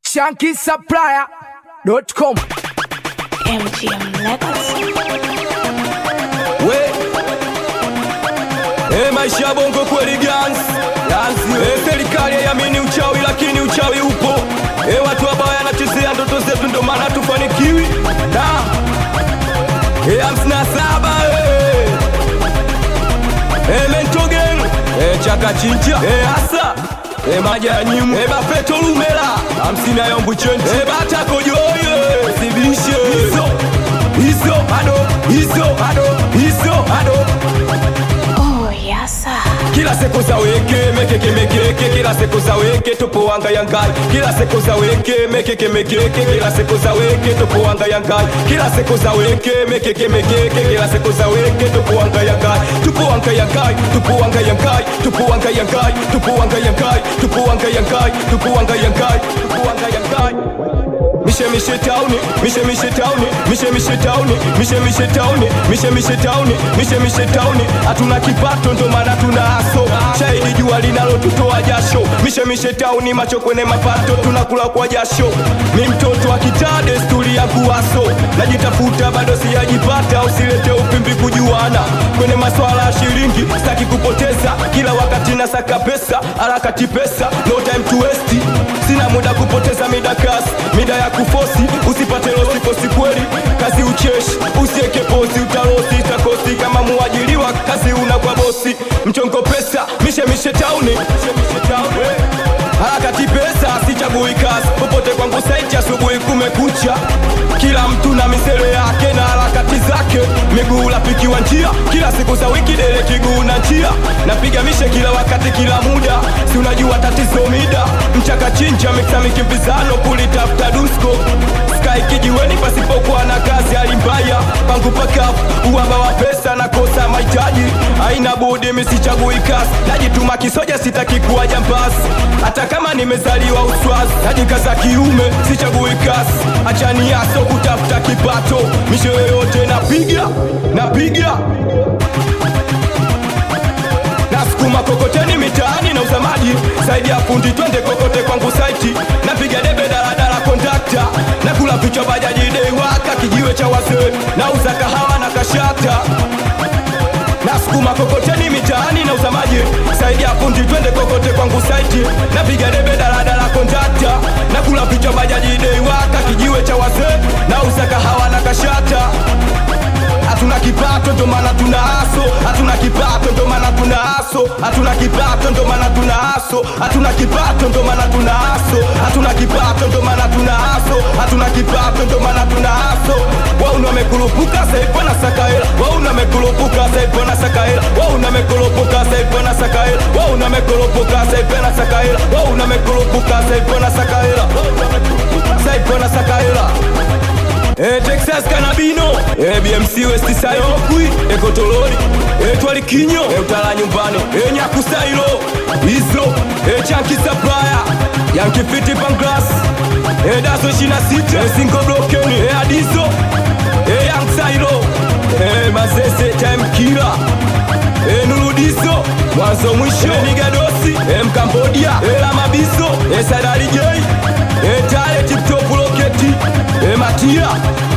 ShankySupplier.com. MGM Legacy. Maisha ya bongo kweli guns. Serikali haiamini uchawi lakini uchawi upo. Watu wabaya wanachezea ndoto zetu ndo maana tufanikiwi. Da 57 Mentogen Chaka Chincha Asa Maja ya Nyimu Bafeto Lumela 50 ya Mbuchenji Bata Kojoye Sibishe Hizo Hado Oh, yasa. Kila seko za weke, mekeke, kila seko za weke, tupo wanga yangai. Kila seko za weke, mekeke, kila seko za weke, tupo wanga yangai. Kila seko za weke, mekeke, kila seko za weke, tupo wanga yangai. Tupo wanga yangai, tupo wanga yangai, tupo wanga yangai, tupo wanga yangai, tupo wanga yangai, tupo wanga yangai, tupo wanga yangai. Mishe town, mishe town, hatuna kipato ndo maana tuna aso. Shahidi jua linalotutoa jasho. Mishe town, macho kwenye mapato, tunakula kwa jasho. Mi mtoto wa kitaa, desturi yangu aso. Najitafuta bado sijajipata, usilete upimbi kujuana. Kwenye maswala ya shilingi, sitaki kupoteza. Kila wakati nasaka pesa, harakati pesa, no time to waste. Sina muda kupoteza mida kasi, mida ya kufosi. Usipate losi posi kweli, kazi ucheshi. Usieke posi, utalosi, itakosi. Kama muajiriwa, kazi una kwa bosi. Mchongo pesa, mishe tauni. Harakati pesa, sichagui kazi. Popote kwangu saiti asubuhi kumekucha. Kila mtu na misele yake na harakati zake. Miguu lapikiwa njia, kila siku za wiki dele kiguu na njia. Napiga mishe kila wakati kila muda. Si unajua tatizo mida. Mchaka Chincha mixa mikimbizano kulitafuta dusko. Sky kijiweni pasipokuwa na kazi alimbaya. Pangu pakafu, uwaba wa pesa na kosa mahitaji. Haina budi misichagui kazi. Najituma kisoja sitaki kuwa jambazi. Hata kama nimezaliwa uswazi, najikaza kiume sichagui kazi. Achani aso kutafuta kipato. Mishe yoyote napiga. Nasukuma kokoteni mitaani na uzamaji. Saidi ya fundi twende kokote kwangu saiti. Napiga debe daladala kondakta. Nakula vichwa bajaji dei waka kijiwe cha wazee. Nauza kahawa na kashata. Nasukuma kokoteni mitaani na uzamaji. Saidi ya fundi twende kokote kwangu saiti. Napiga debe daladala kondakta. Nakula vichwa bajaji dei waka kijiwe cha wazee. Nauza kahawa na kashata. Hatuna kipato ndo maana tuna aso. Hatuna kipato ndo maana tuna aso. Hatuna kipato ndo maana tuna aso. Hatuna kipato ndo maana tuna aso. Hatuna kipato ndo maana tuna aso. Hatuna kipato ndo maana tuna aso. Wao unamekurupuka saipo na sakaela. Wao unamekurupuka saipo na sakaela. Wao unamekurupuka saipo na sakaela. Wao unamekurupuka saipo na sakaela. Wao unamekurupuka saipo na sakaela. Saipo na sakaela. Texas Kanabino BMC West Sayo Kui Ekotolori Twali Kinyo Utala nyumbani Nyakusailo Izo Chanki Supplier Yankee Fiti Panglas Dazo 26 Singo Blokeni Adizo Young Sailo Mazese Time Killer Nuludizo Mwanzo mwisho Nigadosi Cambodia Lamabiso Sadari J Tale Tip Top Roketi Matia